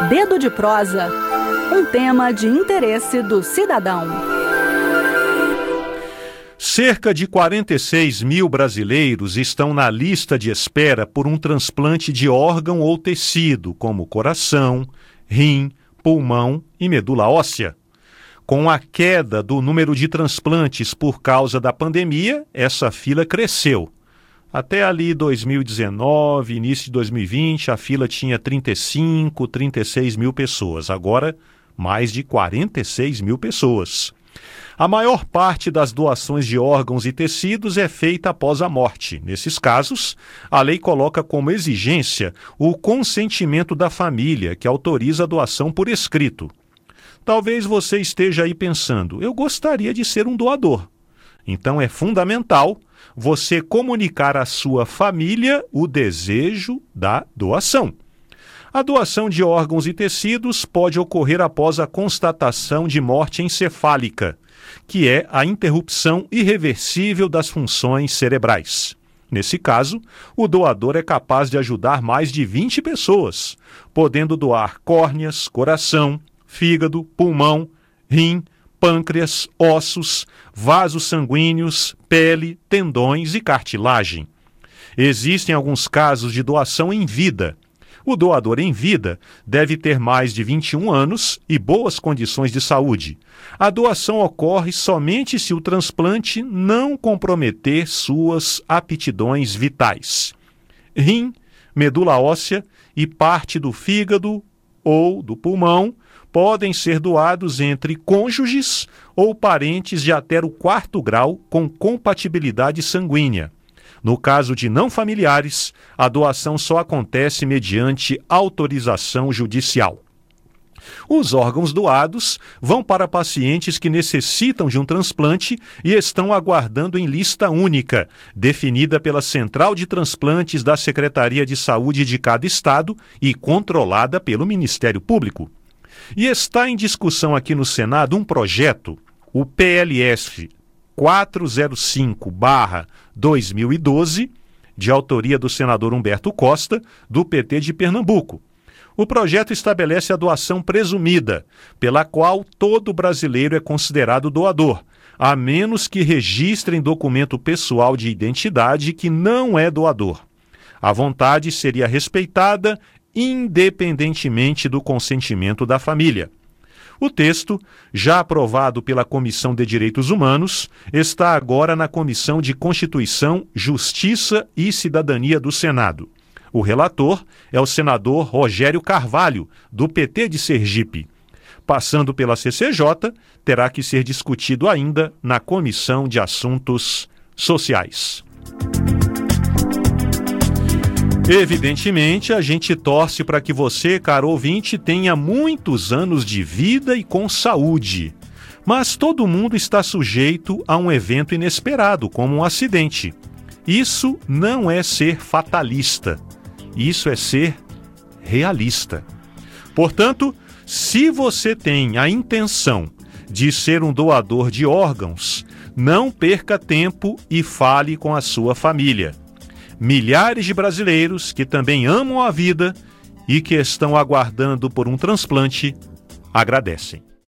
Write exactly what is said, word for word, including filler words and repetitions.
Dedo de Prosa, um tema de interesse do cidadão. Cerca de quarenta e seis mil brasileiros estão na lista de espera por um transplante de órgão ou tecido, como coração, rim, pulmão e medula óssea. Com a queda do número de transplantes por causa da pandemia, essa fila cresceu. Até ali dois mil e dezenove, início de dois mil e vinte, a fila tinha trinta e cinco, trinta e seis mil pessoas. Agora, mais de quarenta e seis mil pessoas. A maior parte das doações de órgãos e tecidos é feita após a morte. Nesses casos, a lei coloca como exigência o consentimento da família, que autoriza a doação por escrito. Talvez você esteja aí pensando, eu gostaria de ser um doador. Então é fundamental você comunicar à sua família o desejo da doação. A doação de órgãos e tecidos pode ocorrer após a constatação de morte encefálica, que é a interrupção irreversível das funções cerebrais. Nesse caso, o doador é capaz de ajudar mais de vinte pessoas, podendo doar córneas, coração, fígado, pulmão, rim, pâncreas, ossos, vasos sanguíneos, pele, tendões e cartilagem. Existem alguns casos de doação em vida. O doador em vida deve ter mais de vinte e um anos e boas condições de saúde. A doação ocorre somente se o transplante não comprometer suas aptidões vitais. Rim, medula óssea e parte do fígado ou do pulmão podem ser doados entre cônjuges ou parentes de até o quarto grau com compatibilidade sanguínea. No caso de não familiares, a doação só acontece mediante autorização judicial. Os órgãos doados vão para pacientes que necessitam de um transplante e estão aguardando em lista única, definida pela Central de Transplantes da Secretaria de Saúde de cada estado e controlada pelo Ministério Público. E está em discussão aqui no Senado um projeto, o P L S quatrocentos e cinco barra dois mil e doze, de autoria do senador Humberto Costa, do P T de Pernambuco. O projeto estabelece a doação presumida, pela qual todo brasileiro é considerado doador, a menos que registre em documento pessoal de identidade que não é doador. A vontade seria respeitada independentemente do consentimento da família. O texto, já aprovado pela Comissão de Direitos Humanos, está agora na Comissão de Constituição, Justiça e Cidadania do Senado. O relator é o senador Rogério Carvalho, do P T de Sergipe. Passando pela C C J, terá que ser discutido ainda na Comissão de Assuntos Sociais. Evidentemente, a gente torce para que você, caro ouvinte, tenha muitos anos de vida e com saúde. Mas todo mundo está sujeito a um evento inesperado, como um acidente. Isso não é ser fatalista. Isso é ser realista. Portanto, se você tem a intenção de ser um doador de órgãos, não perca tempo e fale com a sua família. Milhares de brasileiros que também amam a vida e que estão aguardando por um transplante agradecem.